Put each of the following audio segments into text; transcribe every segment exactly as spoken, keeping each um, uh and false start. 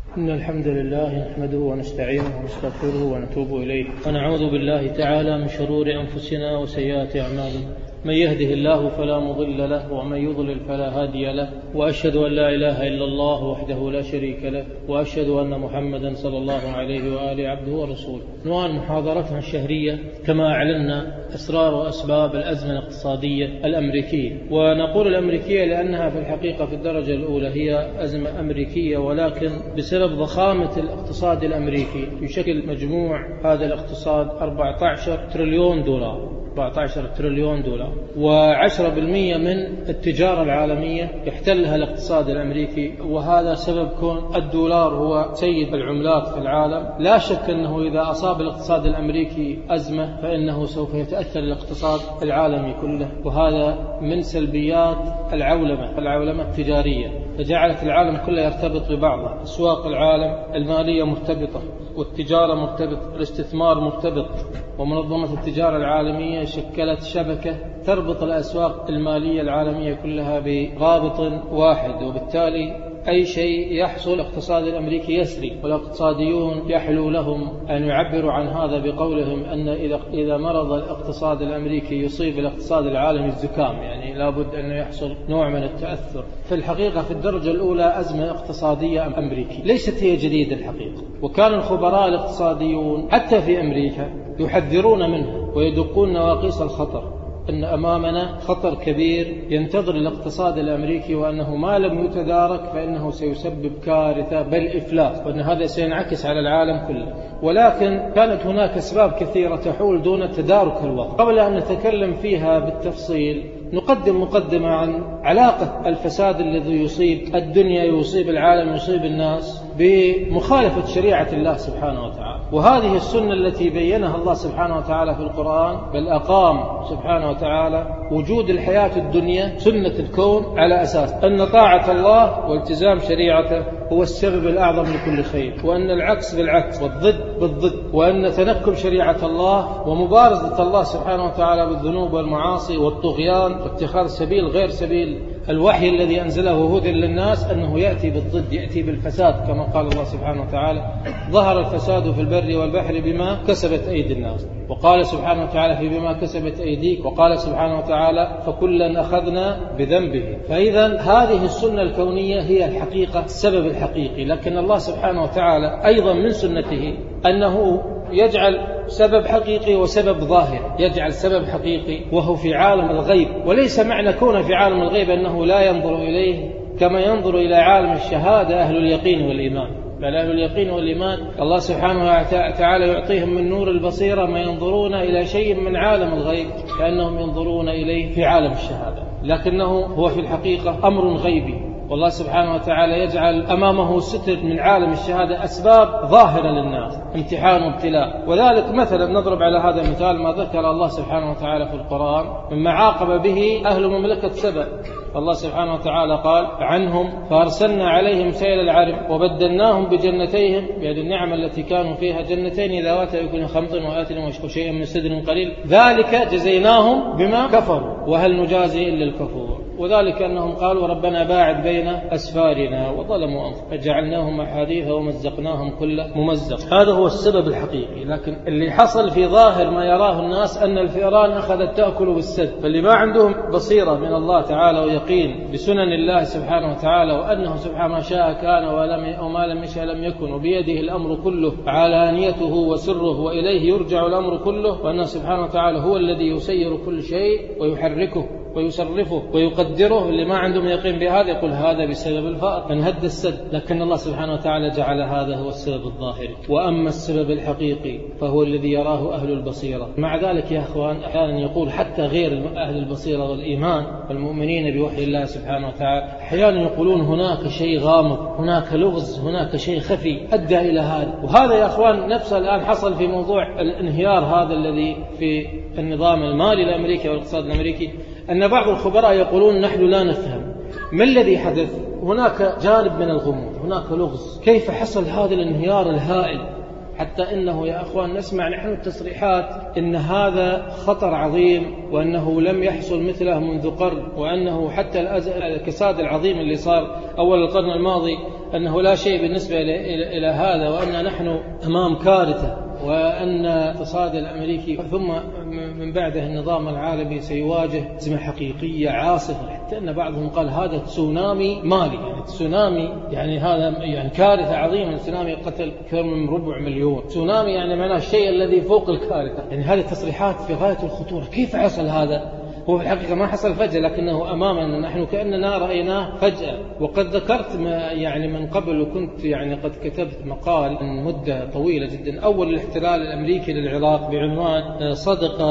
إن الحمد لله نحمده ونستعينه ونستغفره ونتوب إليه ونعوذ بالله تعالى من شرور أنفسنا وسيئات أعمالنا. من يهده الله فلا مضل له ومن يضلل فلا هادي له، وأشهد أن لا إله إلا الله وحده لا شريك له، وأشهد أن محمدا صلى الله عليه وآله عبده ورسوله. عنوان محاضرتنا الشهرية كما أعلنا أسرار وأسباب الأزمة الاقتصادية الأمريكية. ونقول الأمريكية لأنها في الحقيقة في الدرجة الأولى هي أزمة أمريكية، ولكن بسبب ضخامة الاقتصاد الأمريكي يشكل مجموع هذا الاقتصاد أربعة عشر تريليون دولار أربعة عشر تريليون دولار، وعشرة بالمئة من التجارة العالمية يحتلها الاقتصاد الأمريكي. وهذا سبب كون الدولار هو سيد العملات في العالم. لا شك أنه إذا أصاب الاقتصاد الأمريكي أزمة فإنه سوف يتأثر الاقتصاد العالمي كله، وهذا من سلبيات العولمة العولمة التجارية، فجعلت العالم كله يرتبط ببعضه. أسواق العالم المالية مرتبطة، والتجارة مرتبطة، الاستثمار مرتبط، ومنظمة التجارة العالمية شكلت شبكة تربط الأسواق المالية العالمية كلها برابط واحد، وبالتالي أي شيء يحصل الاقتصاد الأمريكي يسري. والاقتصاديون يحلو لهم أن يعبروا عن هذا بقولهم أن إذا إذا مرض الاقتصاد الأمريكي يصيب الاقتصاد العالمي الزكام، يعني لابد أن يحصل نوع من التأثر. في الحقيقة في الدرجة الأولى أزمة اقتصادية أمريكية ليست هي جديدة الحقيقة، وكان الخبراء الاقتصاديون حتى في أمريكا يحذرون منها ويدقون نواقيس الخطر، أن أمامنا خطر كبير ينتظر الاقتصاد الأمريكي، وأنه ما لم يتدارك فإنه سيسبب كارثة بل إفلاس، وأن هذا سينعكس على العالم كله. ولكن كانت هناك أسباب كثيرة تحول دون تدارك الوضع. قبل أن نتكلم فيها بالتفصيل نقدم مقدمة عن علاقة الفساد الذي يصيب الدنيا، يصيب العالم، يصيب الناس بمخالفة شريعة الله سبحانه وتعالى. وهذه السنة التي بينها الله سبحانه وتعالى في القرآن، بل أقام سبحانه وتعالى وجود الحياة الدنيا سنة الكون على أساس أن طاعة الله والتزام شريعته هو السبب الأعظم لكل خير، وأن العكس بالعكس والضد بالضد، وأن تنكب شريعة الله ومبارزة الله سبحانه وتعالى بالذنوب والمعاصي والطغيان واتخاذ سبيل غير سبيل الوحي الذي أنزله هدى للناس أنه يأتي بالضد، يأتي بالفساد، كما قال الله سبحانه وتعالى: ظهر الفساد في البر والبحر بما كسبت أيدي الناس. وقال سبحانه وتعالى في بما كسبت أيديك، وقال سبحانه وتعالى: فكلا أخذنا بذنبه. فإذا هذه السنة الكونية هي الحقيقة، السبب الحقيقي. لكن الله سبحانه وتعالى أيضا من سنته أنه يجعل سبب حقيقي وسبب ظاهر، يجعل سبب حقيقي وهو في عالم الغيب. وليس معنى كونه في عالم الغيب أنه لا ينظر إليه كما ينظر إلى عالم الشهادة أهل اليقين والإيمان، بل أهل اليقين والإيمان الله سبحانه وتعالى يعطيهم من نور البصيرة ما ينظرون إلى شيء من عالم الغيب كأنهم ينظرون إليه في عالم الشهادة، لكنه هو في الحقيقة أمر غيبي. والله سبحانه وتعالى يجعل أمامه ستر من عالم الشهادة أسباب ظاهرة للناس، امتحان وابتلاء. وذلك مثلا نضرب على هذا المثال ما ذكر الله سبحانه وتعالى في القرآن مما عاقب به أهل مملكة سبأ. الله سبحانه وتعالى قال عنهم: فأرسلنا عليهم سيل العرم وبدلناهم بجنتيهم، يعني النعمة التي كانوا فيها، جنتين ذوات يكون خمط وآتل وشيء من سدر قليل، ذلك جزيناهم بما كفروا وهل نجازي إلا الكفور. وذلك أنهم قالوا: ربنا باعد بين أسفارنا وظلموا أنفسهم فجعلناهم أحاديث ومزقناهم كل ممزق. هذا هو السبب الحقيقي. لكن اللي حصل في ظاهر ما يراه الناس أن الفئران أخذت تأكل بالسد، فاللي ما عندهم بصيرة من الله تعالى ويقين بسنن الله سبحانه وتعالى، وأنه سبحانه ما شاء كان ولم وما لم يشاء لم يكن، وبيده الأمر كله علانيته وسره، وإليه يرجع الأمر كله، وأنه سبحانه وتعالى هو الذي يسير كل شيء ويحركه ويصرفه ويقدره. اللي ما عندهم يقين بهذا يقول هذا بسبب الفأر فانهد السد، لكن الله سبحانه وتعالى جعل هذا هو السبب الظاهري. وأما السبب الحقيقي فهو الذي يراه أهل البصيرة. مع ذلك يا أخوان أحيانا يقول حتى غير أهل البصيرة والإيمان والمؤمنين بوحي الله سبحانه وتعالى، أحيانا يقولون هناك شيء غامض، هناك لغز، هناك شيء خفي أدى إلى هذا. وهذا يا أخوان نفسه الآن حصل في موضوع الانهيار هذا الذي في النظام المالي الأمريكي والاقتصاد الأمريكي، أن بعض الخبراء يقولون نحن لا نفهم ما الذي حدث، هناك جانب من الغموض، هناك لغز، كيف حصل هذا الانهيار الهائل، حتى إنه يا أخوان نسمع نحن التصريحات إن هذا خطر عظيم، وأنه لم يحصل مثله منذ قرن، وأنه حتى الكساد العظيم اللي صار أول القرن الماضي أنه لا شيء بالنسبة إلى هذا، وأن نحن أمام كارثة، وأن الاقتصاد الأمريكي ثم من بعده النظام العالمي سيواجه أزمة حقيقية عاصفة، حتى أن بعضهم قال هذا تسونامي مالي، يعني تسونامي يعني هذا يعني كارثة عظيمة. تسونامي قتل أكثر من ربع مليون، تسونامي يعني معناه الشيء الذي فوق الكارثة. يعني هذه التصريحات في غاية الخطورة. كيف حصل هذا؟ هو في الحقيقة ما حصل فجأة، لكنه أمامنا نحن كأننا رأيناه فجأة. وقد ذكرت ما يعني من قبل، وكنت يعني قد كتبت مقال من مدة طويلة جدا، أول الاحتلال الأمريكي للعراق بعنوان صدق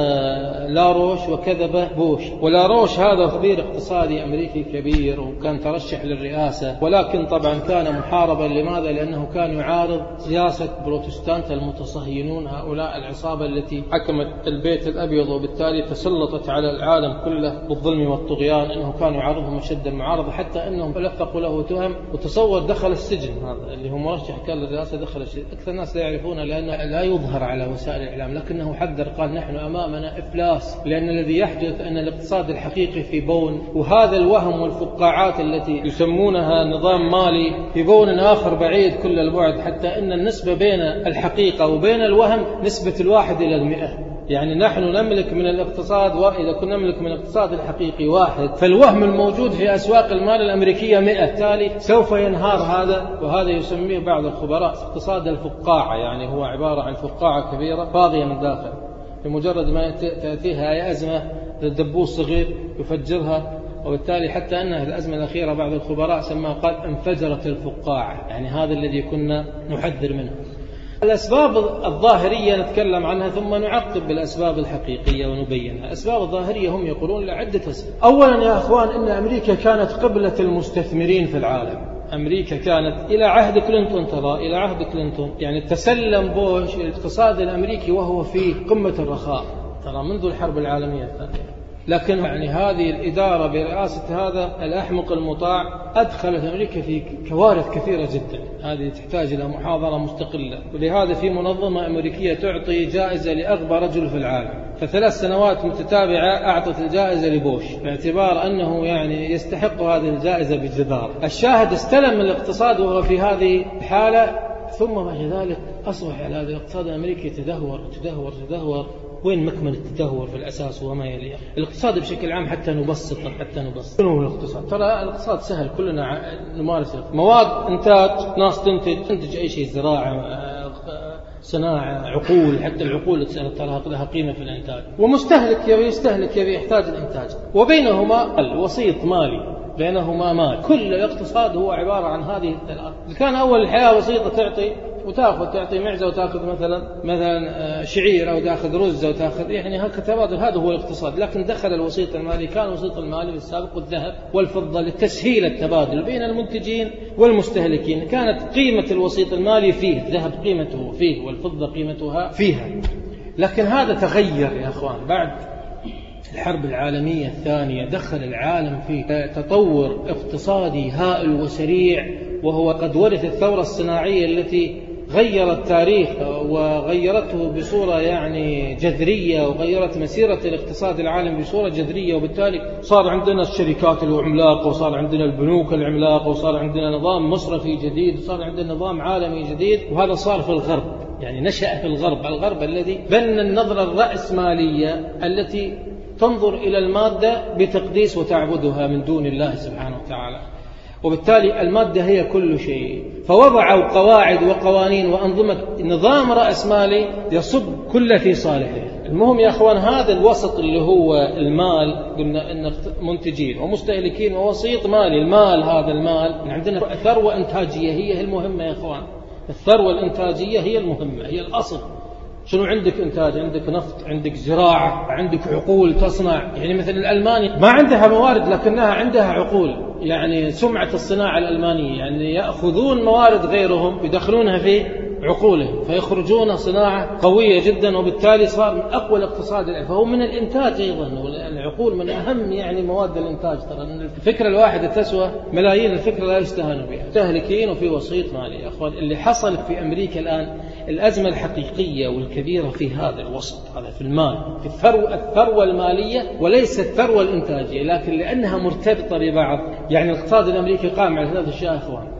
لاروش وكذب بوش. ولاروش هذا خبير اقتصادي أمريكي كبير، وكان ترشح للرئاسة، ولكن طبعا كان محاربا. لماذا؟ لأنه كان يعارض سياسة بروتستانت المتصهينون، هؤلاء العصابة التي حكمت البيت الأبيض وبالتالي تسلطت على العالم كله بالظلم والطغيان. انه كان يعارضهم اشد المعارضه، حتى انهم لفقوا له تهم، وتصور دخل السجن. هذا اللي هو مرشح كان للرئاسه دخل السجن. اكثر الناس لا يعرفونه لانه لا يظهر على وسائل الاعلام، لكنه حذر قال نحن امامنا افلاس، لان الذي يحدث ان الاقتصاد الحقيقي في بون، وهذا الوهم والفقاعات التي يسمونها نظام مالي في بون اخر بعيد كل البعد، حتى ان النسبه بين الحقيقه وبين الوهم نسبه الواحد الى المئة. يعني نحن نملك من الاقتصاد، وإذا كنا نملك من الاقتصاد الحقيقي واحد، فالوهم الموجود في أسواق المال الأمريكية مئة. بالتالي سوف ينهار هذا، وهذا يسميه بعض الخبراء اقتصاد الفقاعة. يعني هو عبارة عن فقاعة كبيرة فاضية من داخل، بمجرد ما تأتيها أي أزمة دبوس صغير يفجرها. وبالتالي حتى أنها الأزمة الأخيرة بعض الخبراء سماها قال انفجرت الفقاعة. يعني هذا الذي كنا نحذر منه. الأسباب الظاهرية نتكلم عنها، ثم نعقب بالأسباب الحقيقية ونبينها. الأسباب الظاهرية هم يقولون لعدة أسباب. أولا يا أخوان، إن أمريكا كانت قبلة المستثمرين في العالم. أمريكا كانت إلى عهد كلينتون، ترى إلى عهد كلينتون يعني تسلم بوش الاقتصاد الأمريكي وهو في قمة الرخاء، ترى منذ الحرب العالمية الثانية. لكن يعني هذه الإدارة برئاسة هذا الأحمق المطاع أدخلت أمريكا في كوارث كثيرة جدا، هذه تحتاج إلى محاضرة مستقلة. ولهذا في منظمة أمريكية تعطي جائزة لأغبى رجل في العالم، فثلاث سنوات متتابعة أعطت الجائزة لبوش، باعتبار أنه يعني يستحق هذه الجائزة بجدارة. الشاهد استلم الاقتصاد وهو في هذه الحالة، ثم بعد ذلك أصبح على هذا الاقتصاد الأمريكي يتدهور تدهور تدهور. وين مكمن التدهور في الأساس وما يليه؟ الاقتصاد بشكل عام حتى نبسطه حتى نبسط شنو الاقتصاد؟ ترى الاقتصاد سهل، كلنا نمارسه. مواد إنتاج، ناس تنتج تنتج أي شيء، زراعة، صناعة، عقول. حتى العقول ترى لها قيمة في الإنتاج. ومستهلك يبي يستهلك يبي يحتاج الإنتاج، وبينهما الوسيط مالي، بينهما مال. كل الاقتصاد هو عبارة عن هذه الثلاث. كان أول الحياة بسيطة، تعطي وتأخذ، تعطي معزة وتأخذ مثلا مثلا شعير، أو تأخذ رز أو تأخذ يعني هكذا تبادل. هذا هو الاقتصاد. لكن دخل الوسيط المالي. كان الوسيط المالي بالسابق الذهب والفضة لتسهيل التبادل بين المنتجين والمستهلكين. كانت قيمة الوسيط المالي فيه، الذهب قيمته فيه والفضة قيمتها فيها. لكن هذا تغير يا أخوان بعد الحرب العالمية الثانية. دخل العالم في تطور اقتصادي هائل وسريع، وهو قد ورث الثورة الصناعية التي غيرت التاريخ وغيرته بصورة يعني جذرية، وغيرت مسيرة الاقتصاد العالمي بصورة جذرية. وبالتالي صار عندنا الشركات العملاقة، وصار عندنا البنوك العملاقة، وصار عندنا نظام مصرفي جديد، وصار عندنا نظام عالمي جديد. وهذا صار في الغرب، يعني نشأ في الغرب. الغرب الذي بنى النظرة الرأسمالية التي تنظر إلى المادة بتقديس وتعبدها من دون الله سبحانه وتعالى. وبالتالي المادة هي كل شيء. فوضعوا قواعد وقوانين وأنظمة نظام رأسمالي يصب كل في صالحه. المهم يا أخوان، هذا الوسط اللي هو المال، قلنا إن منتجين ومستهلكين ووسيط مالي. المال، هذا المال عندنا ثروة إنتاجية هي المهمة يا أخوان. الثروة الإنتاجية هي المهمة، هي الأصل. شنو عندك إنتاج؟ عندك نفط، عندك زراعة، عندك عقول تصنع. يعني مثلا الألماني ما عندها موارد لكنها عندها عقول، يعني سمعة الصناعة الألمانية، يعني يأخذون موارد غيرهم يدخلونها في عقولهم فيخرجون صناعة قوية جدا. وبالتالي صار من أقوى الاقتصاد. فهو من الإنتاج أيضا، العقول من أهم يعني مواد الإنتاج. ترى الفكرة الواحدة تسوى ملايين، الفكرة لا يستهان بها. مستهلكين وفي وسيط مالي. يا أخوان، اللي حصل في أمريكا الآن الأزمة الحقيقية والكبيرة في هذا الوسط، هذا في المال، في الثروة, الثروة المالية، وليس الثروة الإنتاجية. لكن لأنها مرتبطة ببعض، يعني الاقتصاد الأمريكي قام على ثلاث أشياء أخوان.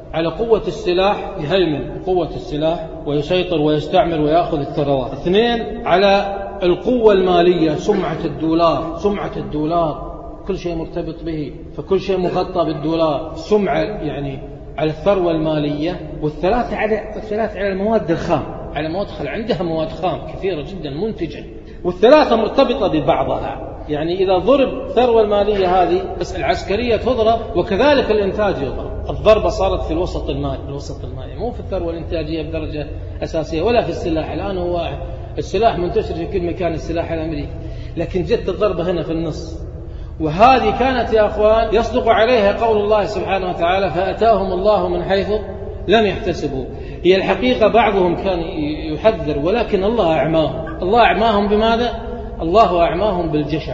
على قوة السلاح يهيمن قوة السلاح ويسيطر ويستعمل ويأخذ الثروات. اثنين، على القوة المالية، سمعة الدولار، سمعة الدولار كل شيء مرتبط به، فكل شيء مغطى بالدولار، سمعة يعني على الثروة المالية. والثلاثة على الثلاثة على المواد الخام، على مواد خام، عندها مواد خام كثيرة جدا منتجة، والثلاثة مرتبطة ببعضها. يعني إذا ضرب الثروة المالية هذه بس العسكرية تضرب، وكذلك الإنتاج يضرب. الضربة صارت في الوسط المالي، الوسط المالي مو في الثروة الإنتاجية بدرجة أساسية ولا في السلاح. الآن هو السلاح منتشر في كل مكان، السلاح الأمريكي، لكن جت الضربة هنا في النص. وهذه كانت يا أخوان يصدق عليها قول الله سبحانه وتعالى فأتاهم الله من حيث لم يحتسبوا. هي الحقيقة بعضهم كان يحذر، ولكن الله أعماهم. الله أعماهم بماذا؟ الله أعماهم بالجشع،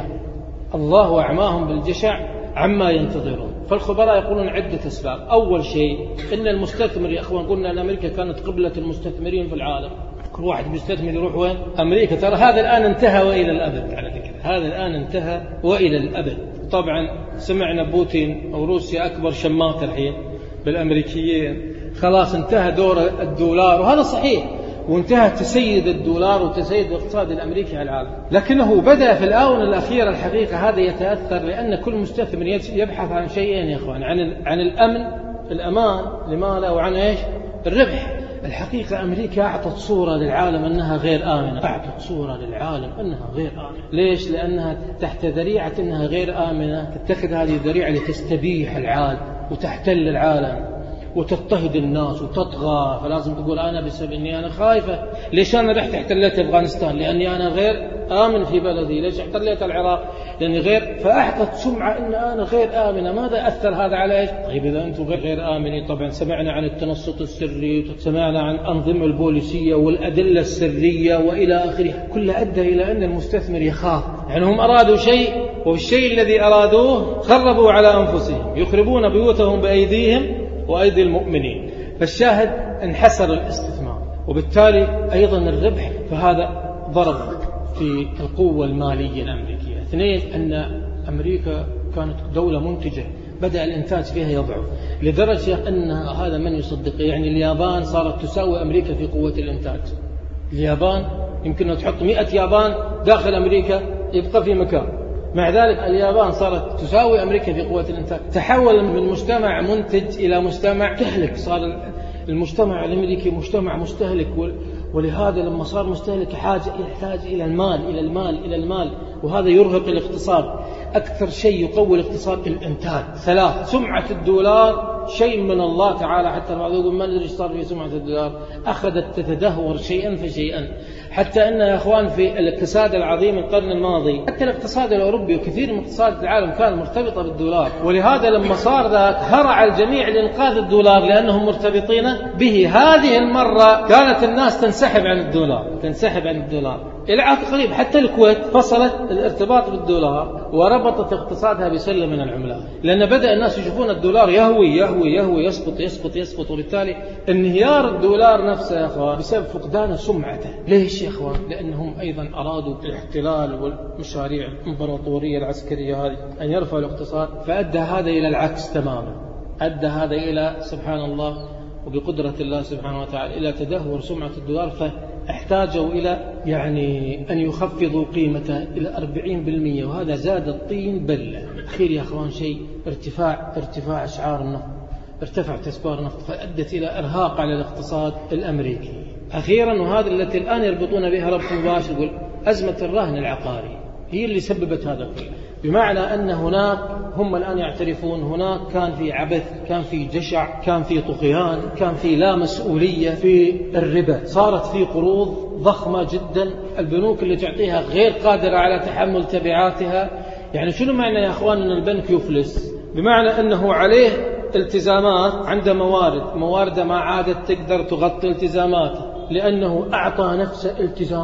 الله أعماهم بالجشع عما ينتظرون. فالخبراء يقولون عدة أسباب. أول شيء إن المستثمر يا أخوان، قلنا أن أمريكا كانت قبلة المستثمرين في العالم، كل واحد بيستثمر يروح وين؟ أمريكا. ترى هذا الآن انتهى وإلى الأبد، على فكرة هذا الآن انتهى وإلى الأبد. طبعا سمعنا بوتين أو روسيا أكبر شماط الحين بالأمريكيين، خلاص انتهى دور الدولار، وهذا صحيح، وانتهى تسيد الدولار وتسيد الاقتصاد الأمريكي على العالم. لكنه بدأ في الآونة الأخيرة الحقيقة هذا يتأثر، لأن كل مستثمر يبحث عن شيئين يا أخوان، عن عن الأمن، الأمان لماذا، وعن إيش؟ الربح. الحقيقة أمريكا أعطت صورة للعالم أنها غير آمنة، أعطت صورة للعالم أنها غير آمنة. ليش؟ لأنها تحت ذريعة أنها غير آمنة تتخذ هذه الذريعة لتستبيح العالم وتحتل العالم وتضطهد الناس وتطغى. فلازم تقول أنا بسبب أني أنا خايفة. ليش أنا رحت احتليت أفغانستان؟ لأني أنا غير آمن في بلدي. ليش احتليت العراق؟ لأني غير. فأعطت سمعة أن أنا غير آمنة. ماذا أثر هذا على إيش؟ طيب إذا أنتم غير, غير آمنين، طبعا سمعنا عن التنصت السري، سمعنا عن أنظمة البوليسية والأدلة السرية وإلى آخره، كلها أدى إلى أن المستثمر يخاف. يعني هم أرادوا شيء، والشيء الذي أرادوه خربوا على أنفسهم، يخربون بيوتهم بأيديهم وأيدي المؤمنين. فالشاهد انحسر الاستثمار، وبالتالي أيضا الربح، فهذا ضرب في القوة المالية الأمريكية. اثنين، أن أمريكا كانت دولة منتجة، بدأ الإنتاج فيها يضعف لدرجة أن هذا من يصدق. يعني اليابان صارت تساوي أمريكا في قوة الإنتاج. اليابان يمكن أن تحط مئة يابان داخل أمريكا يبقى في مكان، مع ذلك اليابان صارت تساوي أمريكا في قوة الإنتاج. تحول من مجتمع منتج إلى مجتمع تهلك. صار المجتمع الأمريكي مجتمع مستهلك، ولهذا لما صار مستهلك حاجة يحتاج إلى المال إلى المال إلى المال، وهذا يرهق الاقتصاد. أكثر شيء يقوي الاقتصاد الإنتاج. ثلاث، سمعة الدولار شيء من الله تعالى، حتى البعض يقول ما ندري ايش صار في سمعة الدولار، أخذت تتدهور شيئا فشيئا، حتى أن يا أخوان في الاقتصاد العظيم القرن الماضي، حتى الاقتصاد الأوروبي وكثير من اقتصاد العالم كان مرتبطة بالدولار. ولهذا لما صار ذاك هرع الجميع لإنقاذ الدولار لأنهم مرتبطين به. هذه المرة كانت الناس تنسحب عن الدولار، تنسحب عن الدولار إلى عهد قريب. حتى الكويت فصلت الارتباط بالدولار وربطت اقتصادها بسلة من العملات، لأن بدأ الناس يشوفون الدولار يهوي يهوي يهوي يسقط يسقط يسقط، وبالتالي انهيار الدولار نفسه يا أخوان بسبب فقدان سمعته. ليش يا أخوان؟ لأنهم أيضا أرادوا الاحتلال والمشاريع الإمبراطورية العسكرية هذه أن يرفعوا الاقتصاد، فأدى هذا إلى العكس تماما. أدى هذا إلى سبحان الله وبقدرة الله سبحانه وتعالى إلى تدهور سمعة الدولار، فاحتاجوا إلى يعني أن يخفضوا قيمته إلى أربعين بالمئة، وهذا زاد الطين بلة. أخير يا أخوان شيء ارتفاع ارتفاع أسعار النفط، ارتفع تسعير النفط، فأدت إلى إرهاق على الاقتصاد الأمريكي. أخيرا، وهذا التي الآن يربطون بها ربط مباشر، يقول أزمة الرهن العقاري هي اللي سببت هذا كله، بمعنى أن هناك هم الآن يعترفون هناك كان في عبث، كان في جشع، كان في طغيان، كان في لا مسؤولية في الربا. صارت في قروض ضخمة جدا، البنوك اللي تعطيها غير قادرة على تحمل تبعاتها. يعني شنو معنى يا أخوان أن البنك يفلس؟ بمعنى أنه عليه التزامات، عنده موارد، موارده ما عادت تقدر تغطي التزاماته، لأنه أعطى نفسه التزامات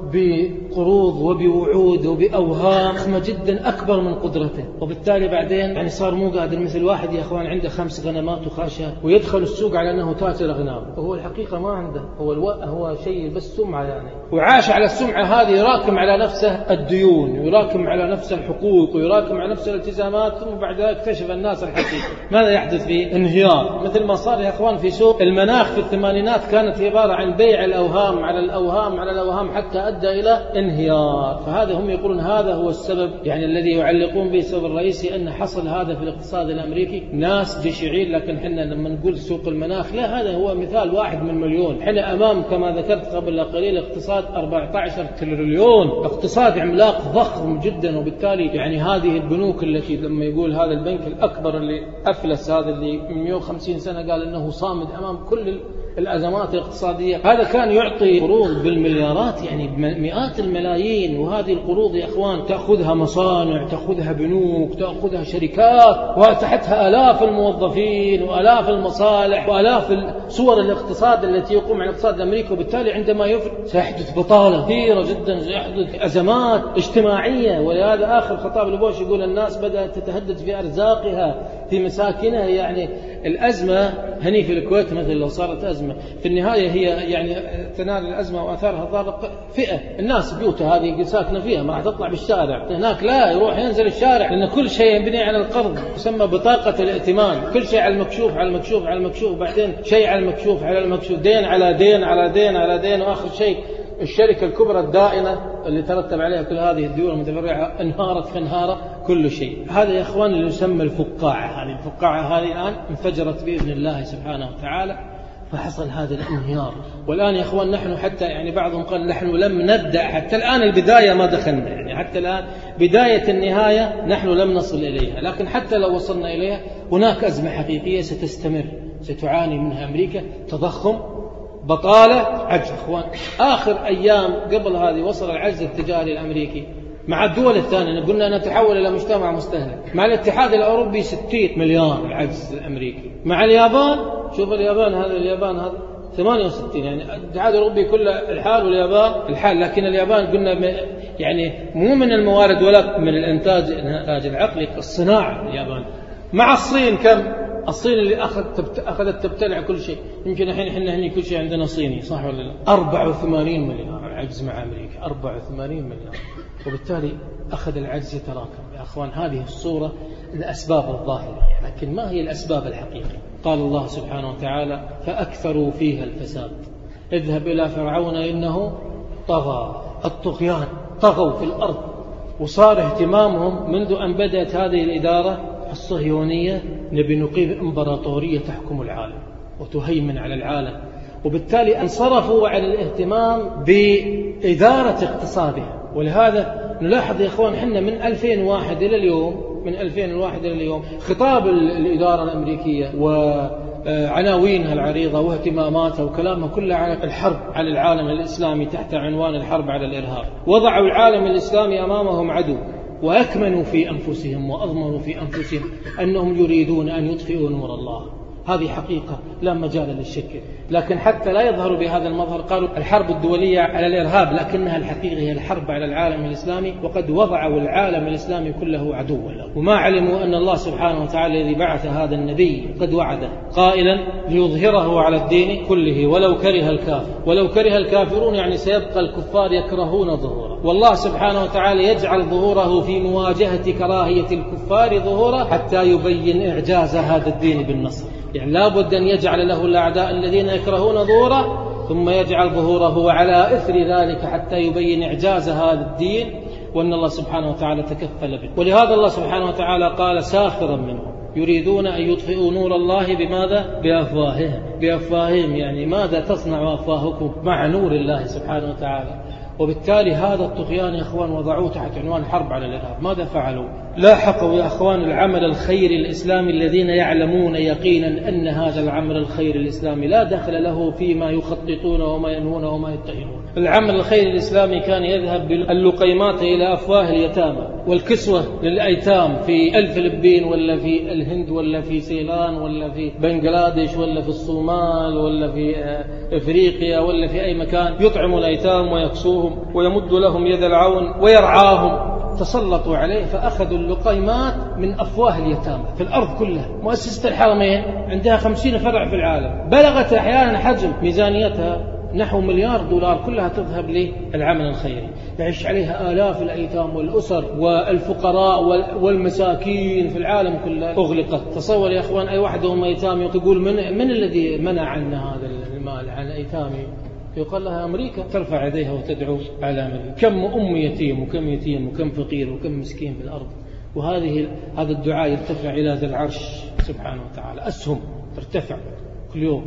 بقروض وبوعود وبأوهام ضخمة جدا أكبر من قدرته، وبالتالي بعدين يعني صار مو قادر. مثل واحد يا أخوان عنده خمس غنمات وخاشات ويدخل السوق على أنه تاجر أغنام، وهو الحقيقة ما عنده، هو الو... هو شيء بس سمعة يعني، وعاش على السمعة هذه، يراكم على نفسه الديون ويراكم على نفسه الحقوق ويراكم على نفسه الالتزامات، ثم بعد ذلك اكتشف الناس الحقيقة. ماذا يحدث فيه؟ انهيار، مثل ما صار يا أخوان في سوق المناخ في الثمانينات، كانت عبارة عن بيع الأوهام على الأوهام على الأوهام حتى أدى إلى انهيار. فهذا هم يقولون هذا هو السبب يعني الذي يعلقون به السبب الرئيسي، أن حصل هذا في الاقتصاد الأمريكي. ناس جشعين، لكن حنا لما نقول سوق المناخ لا، هذا هو مثال واحد من مليون. حنا أمام كما ذكرت قبل قليل اقتصاد أربعة عشر تريليون، اقتصاد عملاق ضخم جدا. وبالتالي يعني هذه البنوك التي لما يقول هذا البنك الأكبر اللي أفلس، هذا اللي من مئة وخمسين سنة قال أنه صامد أمام كل الأزمات الاقتصادية، هذا كان يعطي قروض بالمليارات، يعني مئات الملايين. وهذه القروض يا أخوان تأخذها مصانع، تأخذها بنوك، تأخذها شركات، وتحتها آلاف الموظفين وآلاف المصالح وآلاف صور الاقتصاد التي يقوم على الاقتصاد الأمريكي. وبالتالي عندما يفرق سيحدث بطالة كثيرة جدا، سيحدث أزمات اجتماعية. ولهذا آخر خطاب لبوش يقول الناس بدأت تتهدد في أرزاقها في مساكنها. يعني الأزمة هني في الكويت مثل لو صارت أزمة، في النهاية هي يعني تنال الأزمة وأثارها ضار فئة الناس بيوتها هذه ساكنة فيها، ما راح تطلع بالشارع. هناك لا، يروح ينزل الشارع، لأن كل شيء ينبني على القرض، يسمى بطاقة الائتمان، كل شيء على المكشوف على المكشوف على المكشوف، بعدين شيء على المكشوف على المكشوف، دين على دين على دين على دين، وآخر شيء الشركة الكبرى الدائنة اللي ترتب عليها كل هذه الديون المتفرعة انهارت فانهار كل شيء. هذا يا إخوان اللي يسمى الفقاعة. هذه الفقاعة هذه الآن انفجرت بإذن الله سبحانه وتعالى، فحصل هذا الانهيار. والآن يا إخوان نحن حتى يعني بعضهم قال نحن لم نبدأ، حتى الآن البداية ما دخلنا، يعني حتى الآن بداية النهاية نحن لم نصل إليها. لكن حتى لو وصلنا إليها هناك أزمة حقيقية ستستمر، ستعاني منها أمريكا، تضخم، بطالة، عجز. إخوان آخر أيام قبل هذه وصل العجز التجاري الأمريكي مع الدول الثانية، قلنا نتحول إلى مجتمع مستهلك. مع الاتحاد الأوروبي ستين مليار العجز الأمريكي. مع اليابان، شوف اليابان هذا اليابان هذا ثمانية وستين، يعني الاتحاد الأوروبي كله الحال واليابان الحال. لكن اليابان قلنا يعني مو من الموارد ولا من الإنتاج الإنتاج العقلي، الصناعة اليابان. مع الصين كم؟ الصين اللي أخذت أخذت تبتلع كل شيء. يمكن الحين إحنا هني كل شيء عندنا صيني، صح ولا لا؟ أربعة وثمانين مليار العجز مع أمريكا، أربعة وثمانين مليار. وبالتالي أخذ العجز يتراكم. يا أخوان هذه الصورة الأسباب الظاهرة، لكن ما هي الأسباب الحقيقية؟ قال الله سبحانه وتعالى فأكثروا فيها الفساد. اذهب إلى فرعون إنه طغى. الطغيان، طغوا في الأرض، وصار اهتمامهم منذ أن بدأت هذه الإدارة الصهيونية نبي نقيم إمبراطورية تحكم العالم وتهيمن على العالم. وبالتالي انصرفوا عن الاهتمام بإدارة اقتصادها. ولهذا نلاحظ يا إخوان حنا من ألفين وواحد إلى اليوم، من ألفين وواحد إلى اليوم خطاب الإدارة الأمريكية وعناوينها العريضة واهتماماتها وكلامها كلها على الحرب على العالم الإسلامي تحت عنوان الحرب على الإرهاب. وضعوا العالم الإسلامي أمامهم عدو، وأكمنوا في أنفسهم وأضمروا في أنفسهم أنهم يريدون أن يطفئوا نور الله. هذه حقيقة لا مجال للشك. لكن حتى لا يظهروا بهذا المظهر قالوا الحرب الدولية على الإرهاب، لكنها الحقيقة هي الحرب على العالم الإسلامي، وقد وضعوا العالم الإسلامي كله عدوا له. وما علموا أن الله سبحانه وتعالى الذي بعث هذا النبي قد وعده قائلا ليظهره على الدين كله ولو كره الكافر. ولو كره الكافرون يعني سيبقى الكفار يكرهون ظهوره، والله سبحانه وتعالى يجعل ظهوره في مواجهة كراهية الكفار ظهوره حتى يبين إعجاز هذا الدين بالنصر. يعني لا بد أن يجعل له الأعداء الذين يكرهون ظهوره، ثم يجعل ظهوره على إثر ذلك حتى يبين إعجاز هذا الدين، وأن الله سبحانه وتعالى تكفل به. ولهذا الله سبحانه وتعالى قال ساخرا منهم يريدون أن يطفئوا نور الله بماذا؟ بأفواههم. بأفواههم يعني ماذا تصنع أفواهكم مع نور الله سبحانه وتعالى؟ وبالتالي هذا الطغيان يا أخوان وضعوه تحت عنوان حرب على الإرهاب. ماذا فعلوا؟ لاحقوا يا أخوان العمل الخيري الإسلامي الذين يعلمون يقينا أن هذا العمل الخيري الإسلامي لا دخل له فيما يخططون وما ينهون وما يتهمون. العمل الخيري الإسلامي كان يذهب باللقيمات إلى أفواه اليتامى والكسوة للأيتام في الفلبين ولا في الهند ولا في سيلان ولا في بنغلاديش ولا في الصومال ولا في إفريقيا ولا في أي مكان، يطعم الأيتام ويكسوهم ويمد لهم يد العون ويرعاهم. تسلطوا عليه فأخذوا اللقيمات من أفواه اليتامى في الأرض كلها. مؤسسة الحرمين عندها خمسين فرع في العالم، بلغت أحيانا حجم ميزانيتها نحو مليار دولار، كلها تذهب للعمل الخيري، يعيش عليها آلاف الأيتام والأسر والفقراء والمساكين في العالم كله أغلقت. تصور يا أخوان أي واحد هم أيتام تقول من, من الذي منع عنا هذا المال عن أيتامي؟ يقال لها أمريكا، ترفع يديها وتدعو على أمريكا. كم أم يتيم وكم يتيم وكم فقير وكم مسكين في الأرض، وهذه هذا الدعاء يرتفع إلى ذي العرش سبحانه وتعالى، أسهم ترتفع كل يوم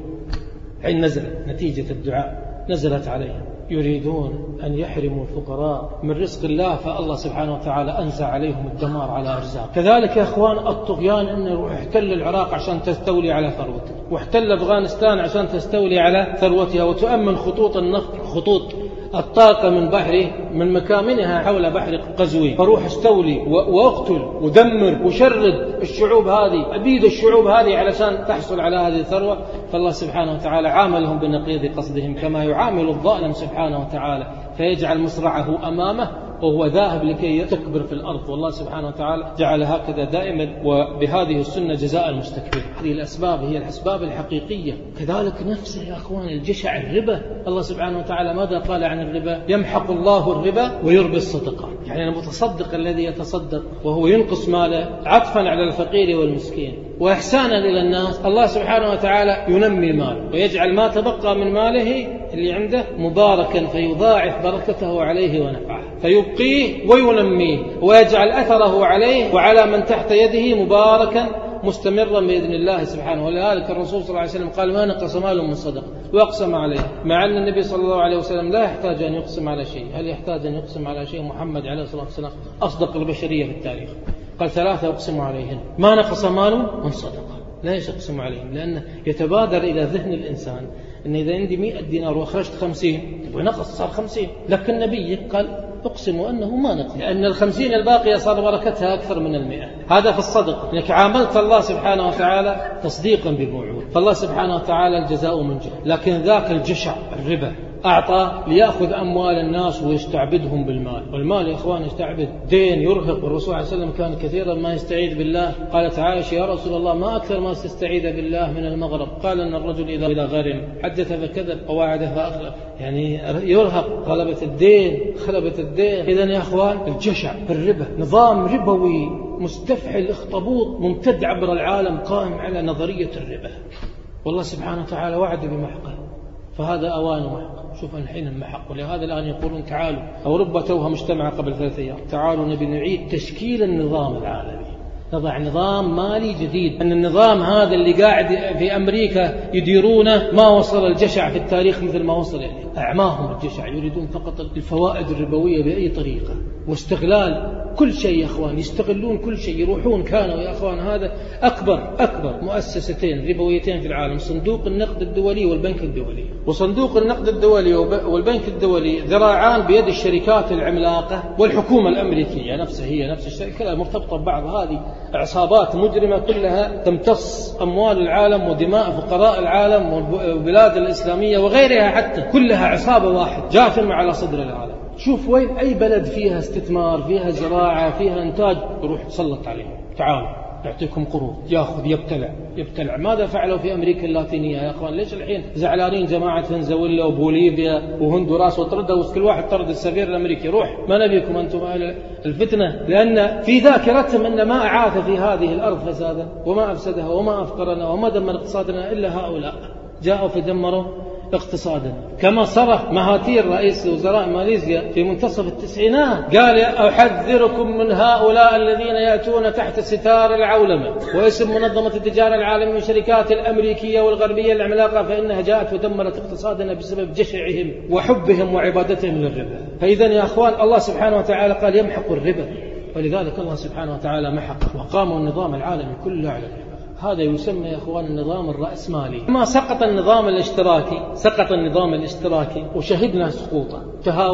حين نزلت نتيجة الدعاء نزلت عليهم، يريدون أن يحرموا الفقراء من رزق الله، فالله سبحانه وتعالى أنزل عليهم الدمار على أرزاق. كذلك يا أخوان الطغيان أنه يروح يحتل العراق عشان تستولي على ثروته، واحتل أفغانستان عشان تستولي على ثروتها وتؤمن خطوط النفط خطوط الطاقة من بحر من مكامنها حول بحر قزوين، فروح استولي واقتل ودمر وشرد الشعوب هذه، أبيد الشعوب هذه علشان تحصل على هذه الثروة. فالله سبحانه وتعالى عاملهم بنقيض قصدهم كما يعامل الظالم سبحانه وتعالى، فيجعل مصرعه أمامه وهو ذاهب لكي تكبر في الأرض. والله سبحانه وتعالى جعل هكذا دائما، وبهذه السنة جزاء المستكبر. هذه الأسباب هي الأسباب الحقيقية. كذلك نفسه يا أخوان الجشع الربا، الله سبحانه وتعالى ماذا قال عن الربا؟ يمحق الله الربا ويربي الصدقات. يعني المتصدق الذي يتصدق وهو ينقص ماله عطفا على الفقير والمسكين وإحسانا إلى الناس، الله سبحانه وتعالى ينمي ماله ويجعل ما تبقى من ماله اللي عنده مباركا فيضاعف بركته عليه ونفعه، فيبقيه وينميه ويجعل أثره عليه وعلى من تحت يده مباركا مستمرا بإذن الله سبحانه. ولذلك الرسول صلى الله عليه وسلم قال ما نقص مال من صدقة وأقسم عليه، مع أن النبي صلى الله عليه وسلم لا يحتاج أن يقسم على شيء. هل يحتاج أن يقسم على شيء؟ محمد عليه الصلاة والسلام أصدق البشرية في التاريخ، قال ثلاثة أقسم عليهن، ما نقص مال من صدقة. لا يقسم عليهم، لأنه يتبادر إلى ذهن الإنسان أن إذا عندي مئة دينار وأخرجت خمسين ونقص صار خمسين، لكن النبي قال أقسم أنه ما نقص، لأن الخمسين الباقية صار بركتها أكثر من المئة. هذا في الصدق، أنك عاملت الله سبحانه وتعالى تصديقا بالموعود، فالله سبحانه وتعالى الجزاء من جهة. لكن ذاك الجشع الربا أعطى ليأخذ أموال الناس ويستعبدهم بالمال، والمال يا إخوان يستعبد، دين يرهق. والرسول عليه وسلم كان كثيرا ما يستعيذ بالله. قالت عائشة يا رسول الله ما أكثر ما تستعيذ بالله من المغرب؟ قال أن الرجل إذا غرم حدث فكذب ووعد فأخلف، يعني يرهق، غلبة الدين خلبة الدين. إذن يا إخوان الجشع في الربا نظام ربوي مستفحل اخطبوط ممتد عبر العالم قائم على نظرية الربا، والله سبحانه وتعالى وعد بمحقه، فهذا أوان محق. شوف الحين المحق. ولهذا الآن يقولون تعالوا، أو رب توها مجتمع قبل ثلاثة أيام، تعالوا نبي نعيد تشكيل النظام العالمي، نضع نظام مالي جديد. أن النظام هذا اللي قاعد في أمريكا يديرونه ما وصل الجشع في التاريخ مثل ما وصل يعني. أعماهم الجشع، يريدون فقط الفوائد الربوية بأي طريقة واستغلال كل شيء يا أخوان، يستغلون كل شيء. يروحون كانوا يا أخوان هذا أكبر أكبر مؤسستين ربويتين في العالم، صندوق النقد الدولي والبنك الدولي. وصندوق النقد الدولي والبنك الدولي ذراعان بيد الشركات العملاقة والحكومة الأمريكية نفسها، هي نفس الشركة كلها مرتبطة ببعض. هذه عصابات مجرمة كلها تمتص أموال العالم ودماء فقراء العالم والبلاد الإسلامية وغيرها، حتى كلها عصابة واحد جاثمة على صدر العالم. شوف وين أي بلد فيها استثمار، فيها زراعة، فيها إنتاج، يروح يسلط عليهم، تعالوا يعطيكم قروض، ياخذ يبتلع يبتلع. ماذا فعلوا في أمريكا اللاتينية يا أخوان؟ ليش الحين زعلانين جماعة فنزويلا وبوليفيا وهندوراس وطردوا كل واحد طرد السفير الأمريكي؟ روح ما نبيكم أنتم أهل الفتنة، لأن في ذاكرتهم أن ما أعاث في هذه الأرض فسادا وما أفسدها وما أفقرنا وما دمر اقتصادنا إلا هؤلاء، جاءوا فدمروا اقتصادا. كما صرح مهاتير رئيس وزراء ماليزيا في منتصف التسعينات قال أحذركم من هؤلاء الذين يأتون تحت ستار العولمة واسم منظمة التجارة العالمية والشركات الأمريكية والغربية العملاقة، فإنها جاءت ودمرت اقتصادنا بسبب جشعهم وحبهم وعبادتهم للربا. فإذا يا أخوان الله سبحانه وتعالى قال يمحق الربا، ولذلك الله سبحانه وتعالى محق وقاموا النظام العالمي كله على الربا. هذا يسمى يا أخوان النظام الرأسمالي. ما سقط النظام الاشتراكي، سقط النظام الاشتراكي وشهدنا سقوطه، تهاوى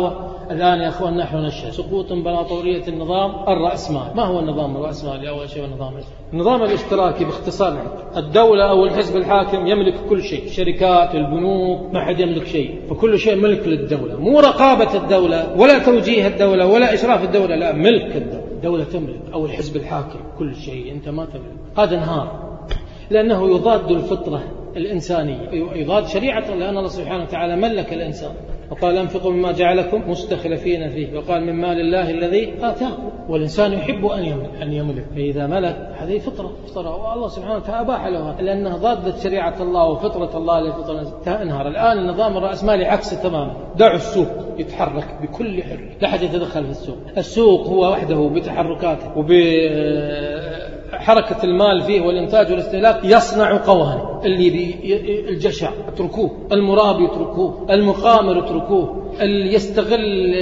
الآن يا أخوان نحن نشهد سقوط امبراطورية النظام الرأسمالي. ما هو النظام الرأسمالي؟ أول شيء النظام النظام الاشتراكي باختصار. الدولة أو الحزب الحاكم يملك كل شيء، شركات، البنوك، ما حد يملك شيء، فكل شيء ملك للدولة، مو رقابة الدولة ولا توجيه الدولة ولا إشراف الدولة، لا، ملك الدولة. الدولة تملك أو الحزب الحاكم كل شيء، أنت ما تملك. هذا انهار لأنه يضاد الفطرة الإنسانية، يضاد شريعة، لأن الله سبحانه وتعالى ملك الإنسان وقال أنفقوا مما جعلكم مستخلفين فيه، وقال من مال الله الذي آتاكم، والإنسان يحب أن يملك أن يملك فإذا ملك هذه فطرة فطرة والله سبحانه وتعالى أباح له، لأنها ضادت شريعة الله وفطرة الله لفطرة تنهار. الآن النظام الرأسمالي عكسه تماما، دعوا السوق يتحرك بكل حرية، لا حد يتدخل في السوق. السوق هو وحده بتحركاته وب حركة المال فيه والإنتاج والاستهلاك يصنع قوانين. اللي الجشع اتركوه، المرابي اتركوه، المقامر اتركوه، اللي يستغل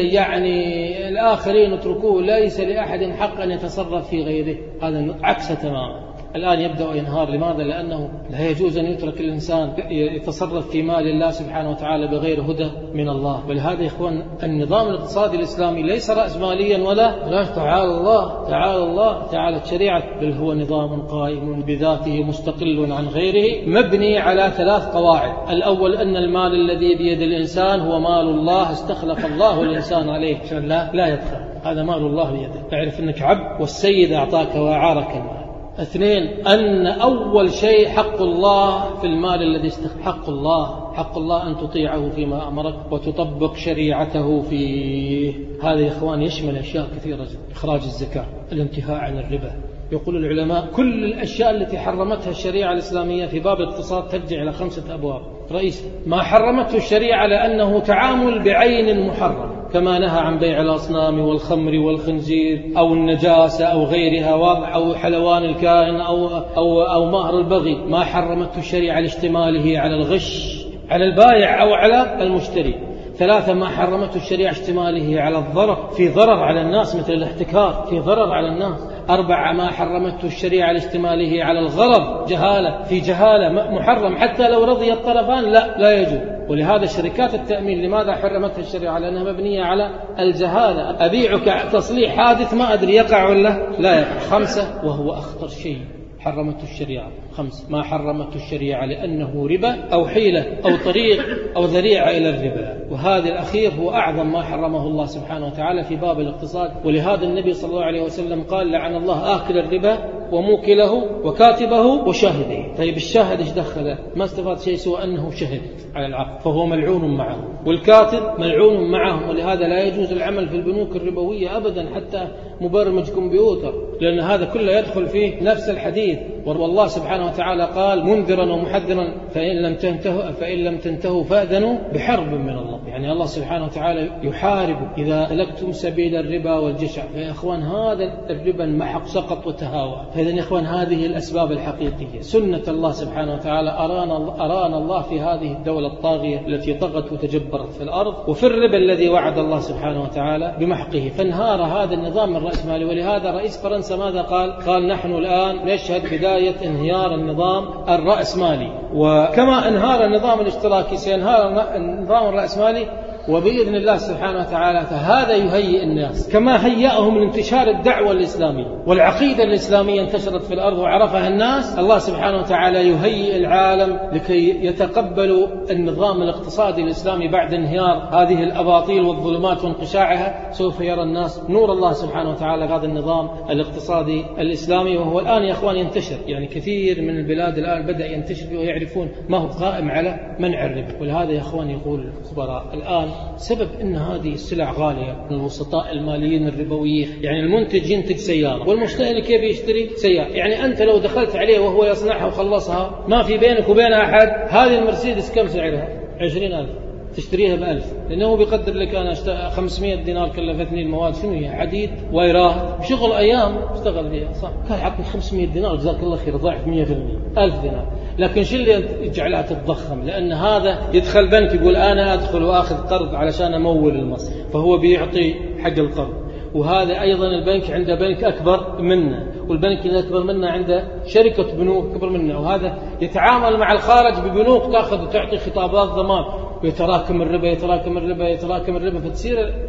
يعني الآخرين اتركوه، ليس لأحد حق أن يتصرف في غيره. هذا عكسه تماما. الآن يبدأ ينهار. لماذا؟ لأنه لا يجوز أن يترك الإنسان يتصرف في مال الله سبحانه وتعالى بغير هدى من الله. ولهذا يا إخوان النظام الاقتصادي الإسلامي ليس رأسماليا ولا لا تعالى الله تعالى الله تعالى الشريعة، بل هو نظام قائم بذاته مستقل عن غيره، مبني على ثلاث قواعد. الأول أن المال الذي بيد الإنسان هو مال الله استخلف الله الإنسان عليه عشان لا لا يدخل، هذا مال الله بيده، تعرف أنك عبد والسيد أعطاك وأعارك المال. اثنين، أن أول شيء حق الله في المال الذي استخدم، حق الله حق الله أن تطيعه فيما أمرك وتطبق شريعته فيه. هذا يا إخوان يشمل أشياء كثيرة جدا، إخراج الزكاة، الانتهاء عن الربا. يقول العلماء كل الأشياء التي حرمتها الشريعة الإسلامية في باب الاقتصاد ترجع إلى خمسة أبواب رئيسية. ما حرمته الشريعة لأنه تعامل بعين محرم، كما نهى عن بيع الأصنام والخمر والخنزير أو النجاسة أو غيرها واضح، أو حلوان الكاهن أو, أو, أو مهر البغي. ما حرمته الشريعة لاشتماله على الغش على البائع أو على المشتري. ثلاثة، ما حرمته الشريعة اشتماله على الضرر، في ضرر على الناس مثل الاحتكار، في ضرر على الناس. أربعة، ما حرمته الشريعة لاشتماله على الغرض، جهالة، في جهالة محرم حتى لو رضي الطرفان لا لا يجوز. ولهذا شركات التأمين لماذا حرمتها الشريعة؟ لأنها مبنية على الجهالة. أبيعك تصليح حادث ما أدري يقع ولا لا يقع. خمسة، وهو أخطر شيء حرمته الشريعة، خمس، ما حرمته الشريعة لأنه ربا أو حيلة أو طريق أو ذريعة إلى الربا، وهذا الأخير هو أعظم ما حرمه الله سبحانه وتعالى في باب الاقتصاد. ولهذا النبي صلى الله عليه وسلم قال لعن الله آكل الربا وموكله وكاتبه وشاهده. طيب الشاهد إيش دخله؟ ما استفاد شيء سوى أنه شهد على العقد، فهو ملعون معه، والكاتب ملعون معه. ولهذا لا يجوز العمل في البنوك الربوية أبدا، حتى مبرمج كمبيوتر، لأن هذا كله يدخل فيه نفس الحديث. والله سبحانه وتعالى قال منذرا ومحذرا فإن لم تنتهوا فإن لم تنتهوا فأذنوا بحرب من الله. يعني الله سبحانه وتعالى يحارب إذا سلكتم سبيل الربا والجشع. يا إخوان هذا الربا محق سقط وتهاوى. فإذا يا إخوان هذه الأسباب الحقيقية، سنة الله سبحانه وتعالى أرانا أرانا الله في هذه الدولة الطاغية التي طغت وتجبرت في الأرض، وفي الربا الذي وعد الله سبحانه وتعالى بمحقه، فانهار هذا النظام الرأسمالي. ولهذا رئيس فرنسا ماذا قال؟ قال نحن الآن نشهد بداية انهيار النظام الرأسمالي، وكما انهار النظام الاشتراكي سينهار النظام الرأسمالي، وبإذن الله سبحانه وتعالى. فهذا يهيئ الناس كما هيئهم لانتشار الدعوة الإسلامية والعقيدة الإسلامية انتشرت في الأرض وعرفها الناس. الله سبحانه وتعالى يهيئ العالم لكي يتقبلوا النظام الاقتصادي الإسلامي بعد انهيار هذه الأباطيل والظلمات وانقشاعها. سوف يرى الناس نور الله سبحانه وتعالى هذا النظام الاقتصادي الإسلامي، وهو الآن يا إخوان ينتشر. يعني كثير من البلاد الآن بدأ ينتشر فيه ويعرفون ما هو قائم على منع الربا. ولهذا يا إخوان يقول الخبراء الآن سبب أن هذه السلع غالية من الوسطاء الماليين الربويين. يعني المنتج ينتج سيارة والمستهلك يبي يشتري سيارة، يعني أنت لو دخلت عليه وهو يصنعها وخلصها ما في بينك وبين أحد. هذه المرسيدس كم سعرها؟ عشرين ألف، تشتريها بألف، لأنه بيقدر لك أنا خمسمائة دينار كلفتني المواد. شنو هي؟ حديد وإيراه، شغل أيام اشتغل فيها صح. كان يعطني خمسمائة دينار جزاك الله خير، ضعف مئة بالمئة، ألف دينار. لكن شو اللي يجعلها تتضخم؟ لأن هذا يدخل بنك يقول أنا أدخل وأخذ قرض علشان أمول المصرف، فهو بيعطي حق القرض. وهذا أيضا البنك عنده بنك أكبر منه، والبنك اللي أكبر منه عنده شركة بنوك أكبر منه، وهذا يتعامل مع الخارج ببنوك تأخذ وتعطي خطابات ضمان، ويتراكم الربا يتراكم الربا يتراكم الربا. فتصير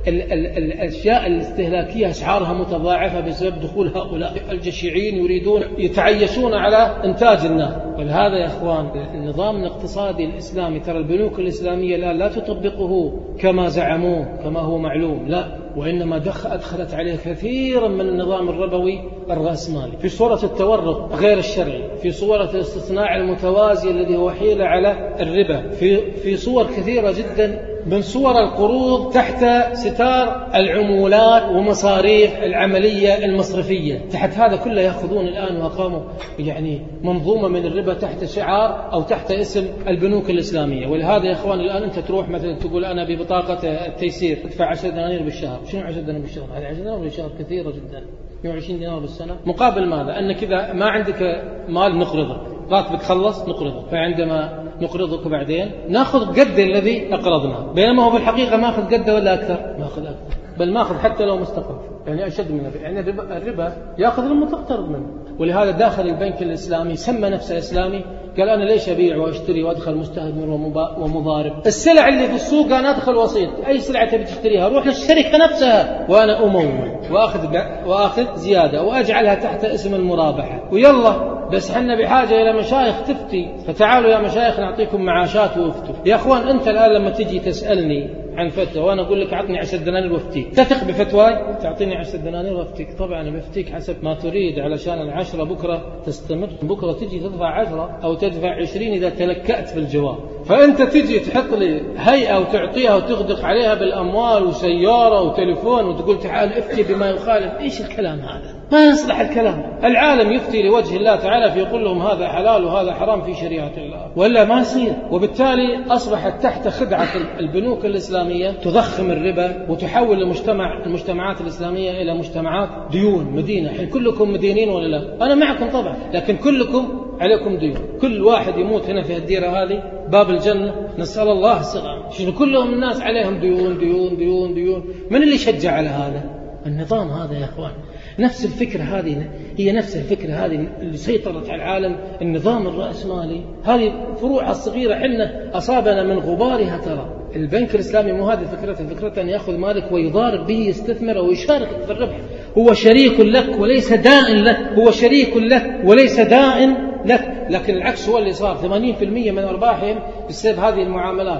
ال ال الأشياء الاستهلاكية أسعارها متضاعفة بسبب دخول هؤلاء الجشعين يريدون يتعيشون على إنتاج الناس. ولهذا يا أخوان النظام الاقتصادي الإسلامي، ترى البنوك الإسلامية لا, لا تطبقه كما زعموه كما هو معلوم، لا، وإنما أدخلت عليه كثيرا من النظام الربوي الرأسمالي في صورة التورط غير الشرعي، في صورة الاستثناء المتوازي الذي هو حيلة على الربا، في, في صور كثيرة جدا من صور القروض تحت ستار العمولات ومصاريف العملية المصرفية. تحت هذا كله يأخذون الآن وقاموا يعني منظومة من الربا تحت شعار أو تحت اسم البنوك الإسلامية. ولهذا يا أخوان الآن أنت تروح مثلا تقول أنا ببطاقة التيسير ادفع عشرة دنانير بالشهر. شنو عشرة دنانير بالشهر؟ هذه عشرة دنانير بالشهر كثيرة جدا، مئة وعشرين دينار بالسنة. مقابل ماذا؟ أنك إذا ما عندك مال نقرضك، راتبك خلص نقرضك، فعندما نقرضك بعدين ناخذ قد الذي أقرضنا، بينما هو في الحقيقة ما أخذ قده ولا أكثر، ما أخذ أكثر، بل ما أخذ حتى لو مستقر، يعني أشد من الربا. يعني الربا, الربا يأخذ المتقترض منه. ولهذا داخل البنك الإسلامي سمى نفسه إسلامي، قال أنا ليش أبيع وأشتري وأدخل مستهدمر ومضارب؟ السلع اللي في السوق أنا أدخل وسيط، أي سلعة تبي تشتريها روح للشركة نفسها وأنا أمول وأخذ وأخذ زيادة وأجعلها تحت اسم المرابحة، ويلا بس حنا بحاجة إلى مشايخ تفتي، فتعالوا يا مشايخ نعطيكم معاشات وافتوا. يا أخوان أنت الآن لما تجي تسألني عن فتوى وأنا أقول لك عطني عشر دنانير وافتيك، تثق بفتواي؟ تعطيني عشر دنانير وافتيك؟ طبعا أنا بفتيك حسب ما تريد، علشان العشرة بكرة تستمر، بكرة تجي تدفع عشرة أو تدفع عشرين إذا تلكأت في الجواب. فأنت تجي تحط لي هيئة وتعطيها وتغدق عليها بالأموال وسيارة وتليفون وتقول تعال افتي بما يخالف. إيش الكلام هذا؟ ما يصلح الكلام. العالم يفتي لوجه الله تعالى فيقول لهم هذا حلال وهذا حرام في شريعة الله، ولا ما يصير. وبالتالي أصبحت تحت خدعة البنوك الإسلامية تضخم الربا وتحول المجتمع المجتمعات الإسلامية إلى مجتمعات ديون مدينة. حين كلكم مدينين ولا لا؟ أنا معكم طبعا، لكن كلكم عليكم ديون. كل واحد يموت هنا في الديرة هذه باب الجنة، نسأل الله السلام، شنو كلهم الناس عليهم ديون ديون ديون ديون. من اللي شجع على هذا النظام هذا يا أخوان؟ نفس الفكرة هذه هي نفس الفكرة هذه اللي سيطرت على العالم، النظام الرأسمالي. هذه فروعها الصغيرة حنا أصابنا من غبارها. ترى البنك الإسلامي مو هذه فكرته، فكرته أن يأخذ مالك ويضارب به، يستثمر أو يشارك في الربح. هو شريك لك وليس داء لك، هو شريك لك وليس داء لك. لكن العكس هو اللي صار، ثمانين بالمئة من أرباحهم بسبب هذه المعاملات.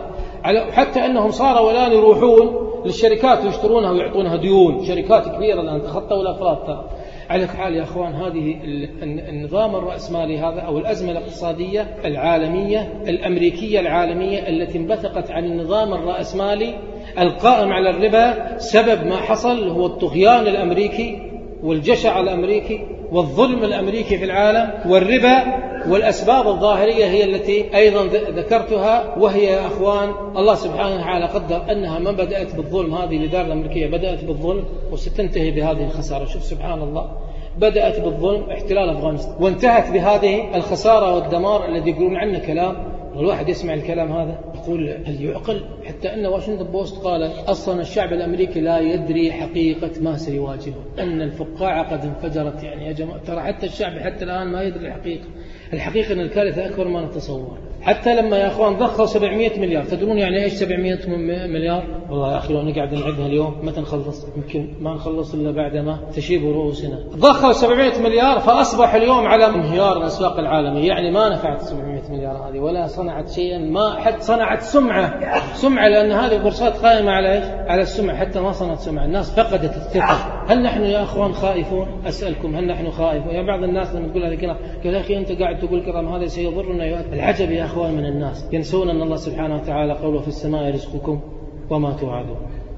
حتى أنهم صاروا الآن يروحون للشركات ويشترونها ويعطونها ديون، شركات كبيرة الآن تخطوا الأفراد. ترى على حال يا أخوان هذه النظام الرأسمالي هذا أو الأزمة الاقتصادية العالمية الأمريكية العالمية التي انبثقت عن النظام الرأسمالي القائم على الربا، سبب ما حصل هو الطغيان الأمريكي والجشع الأمريكي والظلم الأمريكي في العالم والربا. والأسباب الظاهرية هي التي أيضا ذكرتها، وهي يا أخوان الله سبحانه وتعالى قدر أنها ما بدأت بالظلم، هذه الإدارة الأمريكية بدأت بالظلم وستنتهي بهذه الخسارة. شوف سبحان الله، بدأت بالظلم احتلال أفغانستان وانتهت بهذه الخسارة والدمار الذي يقولون عنه كلام، والواحد يسمع الكلام هذا يقول هل يعقل؟ حتى أن واشنطن بوست قال أصلا الشعب الأمريكي لا يدري حقيقة ما سيواجهه، أن الفقاعة قد انفجرت. يعني يا جماعة ترى حتى الشعب حتى الآن ما يدري الحقيقة. الحقيقة أن الكارثة أكبر ما نتصور. حتى لما يا أخوان ضخوا سبعمئة مليار، تدرون يعني إيش سبعمئة مليار؟ والله يا أخي لو نقعد نعدها اليوم متى نخلص؟ يمكن ما نخلص إلا بعدما تشيب رؤوسنا. ضخوا سبعمئة مليار فأصبح اليوم على انهيار الأسواق العالمية. يعني ما نفعت سبعمئة مليار هذه ولا صنعت شيئا، ما حتى صنعت سمعة سمعة لأن هذه البورصات قائمة على إيش؟ على السمعة. حتى ما صنعت سمعة، الناس فقدت الثقة. هل نحن يا أخوان خائفون؟ أسألكم هل نحن خائفون؟ يا بعض الناس لما تقول هذه كلام قال يا أخي أنت قاعد تقول كلام هذا سيضرنا يؤثر. العجب يا أخوان من الناس ينسون أن الله سبحانه وتعالى قوله في السماء رزقكم وما توعدون.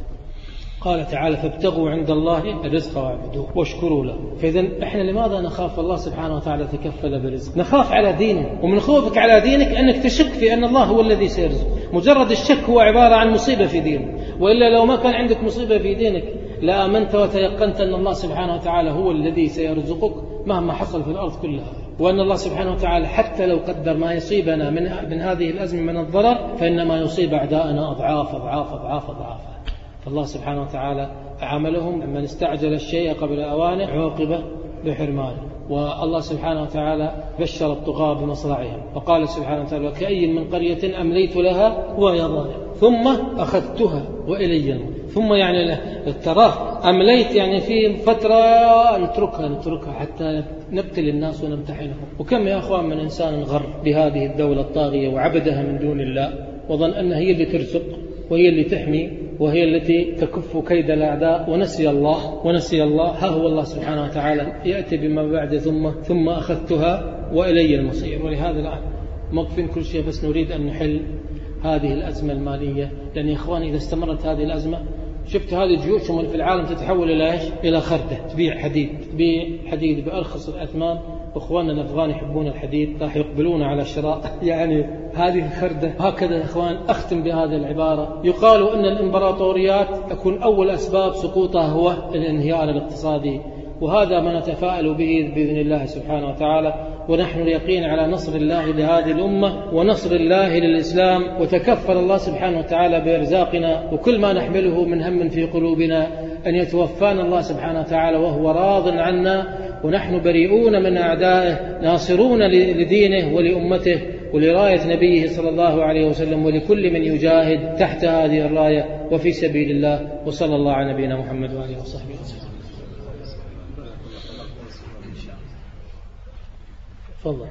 قال تعالى فابتغوا عند الله الرزق واعبدوه واشكروا له. فإذا إحنا لماذا نخاف؟ الله سبحانه وتعالى تكفل برزق. نخاف على دينك، ومن خوفك على دينك أنك تشك في أن الله هو الذي سيرزق. مجرد الشك هو عبارة عن مصيبة في دينك، وإلا لو ما كان عندك مصيبة في دينك لآمنت وتيقنت أن الله سبحانه وتعالى هو الذي سيرزقك مهما حصل في الأرض كلها، وأن الله سبحانه وتعالى حتى لو قدر ما يصيبنا من من هذه الأزمة من الضرر فإنما يصيب أعداءنا أضعاف أضعاف أضعاف أضعاف. فالله سبحانه وتعالى عملهم من استعجل الشيء قبل أوانه عوقب بحرمانه. والله سبحانه وتعالى بشر الطغاة بمصرعهم، وقال سبحانه وتعالى: وكأي من قرية أمليت لها وهي ظالمة ثم أخذتها وإلي المصير. ثم يعني التراه أمليت يعني في فترة نتركها نتركها حتى نبتلي الناس ونمتحنهم. وكم يا أخوان من إنسان غر بهذه الدولة الطاغية وعبدها من دون الله، وظن أنها هي اللي ترزق وهي اللي تحمي وهي التي تكف كيد الأعداء، ونسي الله ونسي الله. ها هو الله سبحانه وتعالى يأتي بما بعد ثم ثم أخذتها وإلي المصير. ولهذا الآن موقفين كل شيء، بس نريد أن نحل هذه الأزمة المالية، لأن يا إخواني إذا استمرت هذه الأزمة، شفت هذه جيوشهم اللي في العالم تتحول إلى إيش؟ إلى خردة، تبيع حديد، تبيع حديد بأرخص الأثمان. وإخواننا الأفغان يحبون الحديد، راح يقبلون على شراء يعني هذه الخردة. هكذا يا إخوان أختم بهذه العبارة: يقال أن الإمبراطوريات تكون أول أسباب سقوطها هو الانهيار الاقتصادي، وهذا ما نتفائل به بإذن الله سبحانه وتعالى. ونحن اليقين على نصر الله لهذه الأمة ونصر الله للإسلام، وتكفل الله سبحانه وتعالى بإرزاقنا وكل ما نحمله من هم في قلوبنا أن يتوفانا الله سبحانه وتعالى وهو راض عنا، ونحن بريئون من أعدائه، ناصرون لدينه ولأمته ولراية نبيه صلى الله عليه وسلم، ولكل من يجاهد تحت هذه الراية وفي سبيل الله. وصلى الله على نبينا محمد وآله وصحبه وسلم. تفضل.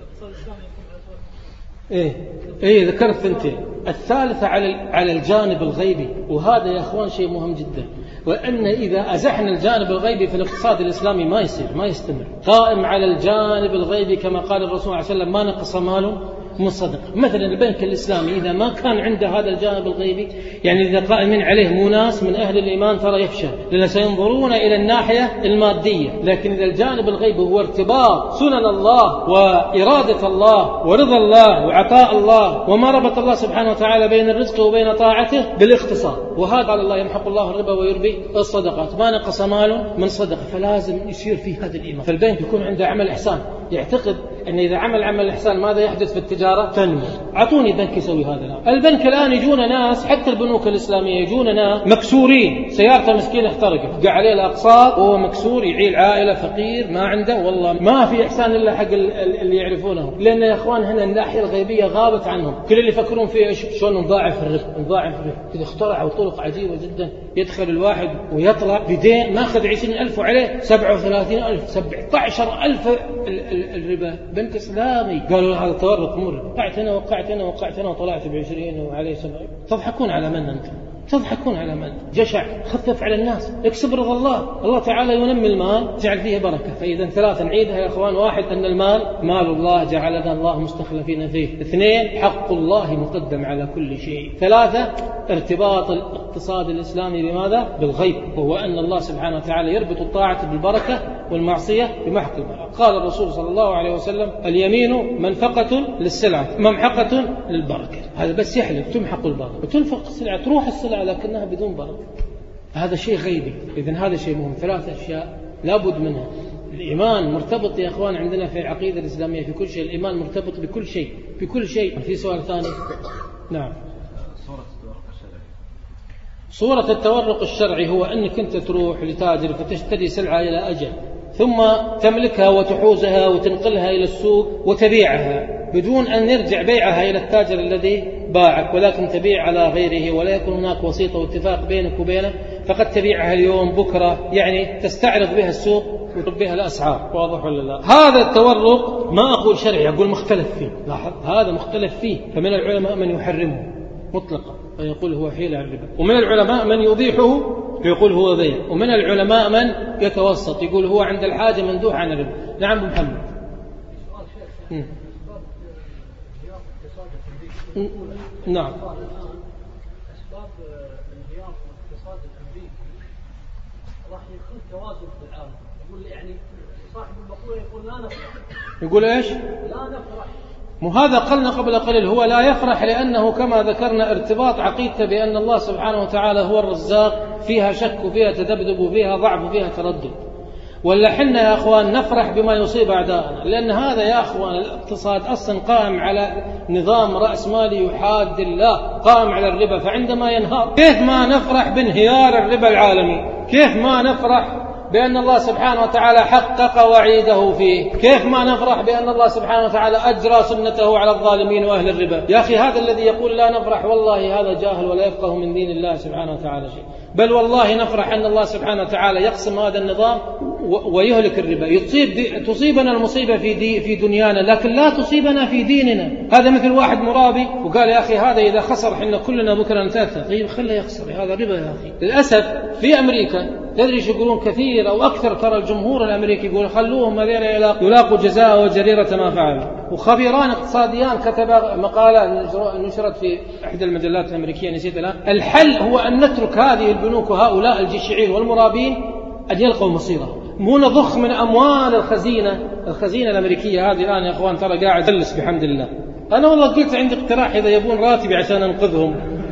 إيه إيه ذكرت ثنتين. الثالثة على على الجانب الغيبي، وهذا يا أخوان شيء مهم جدا، وأن إذا أزحنا الجانب الغيبي في الاقتصاد الإسلامي ما يصير ما يستمر. قائم على الجانب الغيبي كما قال الرسول عليه وسلم: ما نقص مال من صدقة. مثلا البنك الإسلامي إذا ما كان عنده هذا الجانب الغيبي، يعني إذا قائمين عليه مو ناس من أهل الإيمان، ترى يفشل، لأن سينظرون إلى الناحية المادية. لكن إذا الجانب الغيبي هو ارتباط سنن الله وإرادة الله ورضا الله وعطاء الله، وما ربط الله سبحانه وتعالى بين الرزق وبين طاعته بالاقتصاد. وهذا قال الله: يمحق الله الربا ويربي الصدقات. ما نقص مال من صدقة. فلازم يصير في هذا الإيمان. فالبنك يكون عنده عمل إحسان، يعتقد أن إذا عمل عمل إحسان ماذا يحدث في التجارة؟ تنمو. أعطوني بنك يسوي هذا الآن. البنك الآن يجون ناس، حتى البنوك الإسلامية يجون ناس مكسورين، سيارته مسكينة احترقت، قاع عليه الأقساط وهو مكسور، يعيل عائلة فقير ما عنده، والله ما في إحسان إلا حق اللي يعرفونه. لأن يا إخوان هنا الناحية الغيبية غابت عنهم. كل اللي يفكرون فيه إيش؟ شلون نضاعف الربح نضاعف الربح. إذا اخترعوا طرق عجيبة جدا، يدخل الواحد ويطلع بدين ماخذ عشرين ألف وعليه سبعة وثلاثين ألف سبعة عشر ألف الربا. بنك إسلامي. قالوا هذا تورط مرة، وقعت أنا وقعت أنا وقعت أنا وطلعت بعشرين وعليه سبعة. تضحكون على من أنتم؟ تضحكون على من؟ جشع، خفف على الناس، اكسب رضا الله. الله تعالى ينمي المال، جعل فيه بركة. فإذا ثلاثة نعيدها يا أخوان: واحد، أن المال مال الله جعلنا الله مستخلفين فيه. اثنين، حق الله مقدم على كل شيء. ثلاثة، ارتباط الاقتصاد الإسلامي بماذا؟ بالغيب، وهو أن الله سبحانه وتعالى يربط الطاعة بالبركة والمعصية بمحق البركة. قال الرسول صلى الله عليه وسلم: اليمين منفقة للسلعة ممحقة للبركة. هذا بس يحلف تمحق البركة، وتنفق السلعة تروح السلعة لكنها بدون بركة. هذا شيء غيبي. إذن هذا شيء مهم. ثلاث أشياء لابد منها. الإيمان مرتبط يا أخوان عندنا في العقيدة الإسلامية في كل شيء. الإيمان مرتبط بكل شيء بكل شيء. في سؤال ثاني؟ نعم. صورة التورق الشرعي هو أنك أنت تروح لتاجر فتشتري سلعة إلى أجل، ثم تملكها وتحوزها وتنقلها إلى السوق وتبيعها بدون أن يرجع بيعها إلى التاجر الذي باعك، ولكن تبيع على غيره ولا يكون هناك وسيطة واتفاق بينك وبينه. فقد تبيعها اليوم بكرة، يعني تستعرض بها السوق وتربيها الأسعار. واضح ولا لا؟ هذا التورق ما أقول شرعي، أقول مختلف فيه. لاحظ هذا مختلف فيه. فمن العلماء من يحرمه مطلقا فيقول هو حيلة عن الربا، ومن العلماء من يبيحه يقول هو بيع، ومن العلماء من يتوسط يقول هو عند الحاجة مندوح عن الربا. نعم أبو محمد. م. م. نعم. أسباب انهيار الاقتصاد الأمريكي راح يخلق توازن في العالم. يقول يعني صاحب المقولة يقول لا نفرح. يقول إيش؟ لا نفرح. مو هذا قلنا قبل قليل، هو لا يفرح لأنه كما ذكرنا ارتباط عقيدته بأن الله سبحانه وتعالى هو الرزاق فيها شك وفيها تذبذب وفيها ضعف وفيها تردد. ولا حنا يا أخوان نفرح بما يصيب أعداءنا، لأن هذا يا أخوان الاقتصاد أصلا قائم على نظام رأس مالي يحاد الله، قائم على الربا. فعندما ينهار كيف ما نفرح بانهيار الربا العالمي؟ كيف ما نفرح بأن الله سبحانه وتعالى حقق وعيده فيه؟ كيف ما نفرح بأن الله سبحانه وتعالى أجرى سنته على الظالمين وأهل الربا؟ يا أخي هذا الذي يقول لا نفرح والله هذا جاهل ولا يفقه من دين الله سبحانه وتعالى شيء. بل والله نفرح أن الله سبحانه وتعالى يقسم هذا النظام ويهلك الربا. يصيب تصيبنا المصيبة في, دي في دنيانا لكن لا تصيبنا في ديننا. هذا مثل واحد مرابي وقال يا أخي هذا إذا خسر حنا كلنا بكرة نتأثر. طيب خله يخسر، هذا ربا يا أخي. للأسف في أمريكا تدري شو يقولون كثير أو أكثر، ترى الجمهور الأمريكي يقول خلوهم هذين يلاقوا جزاء وجريرة ما فعلوا. وخبيران اقتصاديان كتب مقالة نشرت في إحدى المجلات الأمريكية نسيت الآن، الحل هو أن نترك هذه البنوك وهؤلاء الجشعين والمرابين أن يلقوا مصيرهم، مو نضخ من أموال الخزينة الخزينة الأمريكية هذه الآن يا أخوان ترى قاعد جلس بحمد الله. أنا والله قلت عندي اقتراح إذا يبون راتبي عشان أنقذهم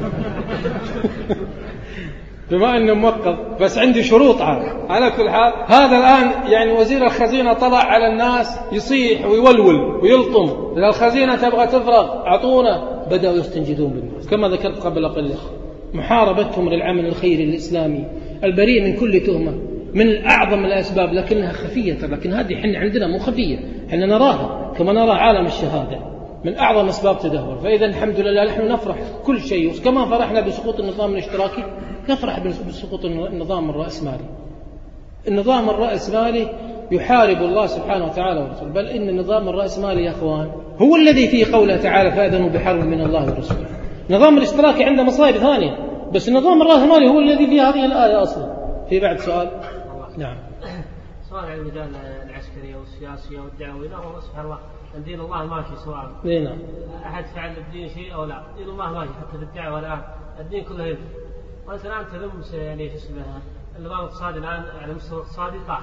بما أنه موقف، بس عندي شروط عاد. على كل حال هذا الآن يعني وزير الخزينة طلع على الناس يصيح ويولول ويلطم، إذا الخزينة تبغى تفرغ أعطونا. بدأوا يستنجدون بالناس كما ذكرت قبل قليل، محاربتهم للعمل الخيري الإسلامي البريء من كل تهمة من أعظم الأسباب، لكنها خفية. لكن هذه حنا عندنا مو خفية، حنا نراها كما نرى عالم الشهادة من أعظم أسباب تدهور. فإذا الحمد لله نحن نفرح كل شيء، كما فرحنا بسقوط النظام الاشتراكي نفرح بسقوط النظام الرأسمالي. النظام الرأسمالي يحارب الله سبحانه وتعالى ورسوله، بل إن النظام الرأسمالي يا أخوان هو الذي فيه قوله تعالى فأذنوا بحرب من الله ورسوله. النظام الاشتراكي عنده مصائب ثانية، بس النظام الرأسمالي هو الذي فيه هذه الآية أصلا. في بعد سؤال؟ نعم. سؤال عن المجال العسكري والسياسي والدعوي. لا والله سبحان الله دين الله ماشي سواء نعم أحد فعل الدين شيء أو لا، دين الله ماشي حتى في الدعوة الآن الدين كله يمشي. وأنت الآن تلم يعني في اسمه النظام الاقتصادي الآن على مستوى اقتصادي طاح،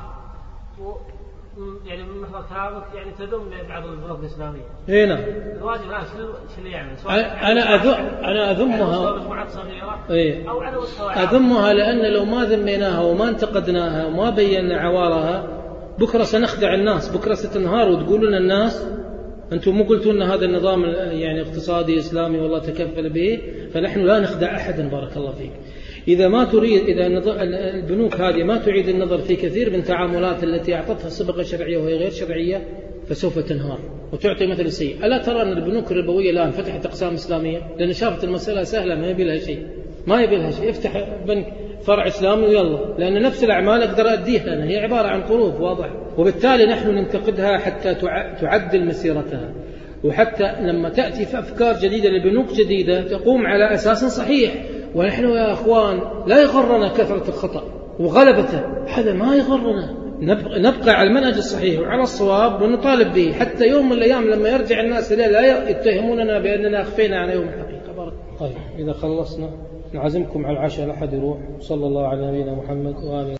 يعني من محور كلامك يعني تذم بعض البنوك الإسلامية. إيه نعم. الواجب الآن شو شو اللي يعمل؟ أنا أذم أنا أذمها مجموعات صغيرة إيه؟ أو على مستوى أذمها لأن لو ما ذميناها وما انتقدناها وما بينا عوارها بكرة سنخدع الناس، بكرة ستنهار وتقولون الناس أنتم مو قلتوا أن هذا النظام يعني اقتصادي إسلامي والله تكفل به، فنحن لا نخدع أحدا. بارك الله فيك. إذا ما تريد إذا البنوك هذه ما تعيد النظر في كثير من تعاملات التي أعطتها صبغة شرعية وهي غير شرعية فسوف تنهار وتعطي مثل سيء. ألا ترى أن البنوك الربوية الآن فتحت أقسام إسلامية لأن شافت المسألة سهلة ما يبي لها شيء ما يبي لها شيء افتح بنك فرع إسلامي ويلا، لأن نفس الأعمال أقدر أديها أنا، هي عبارة عن قروض واضح. وبالتالي نحن ننتقدها حتى تعدل مسيرتها، وحتى لما تأتي في أفكار جديدة لبنوك جديدة تقوم على أساس صحيح. ونحن يا أخوان لا يغرنا كثرة الخطأ وغلبته، هذا ما يغرنا، نبقى على المنهج الصحيح وعلى الصواب ونطالب به حتى يوم من الأيام لما يرجع الناس إليه لا يتهموننا بأننا أخفينا عن يوم الحقيقة. بارك. طيب إذا خلصنا نعزمكم على العشاء، لا أحد يروح. صلى الله على نبينا محمد وآله.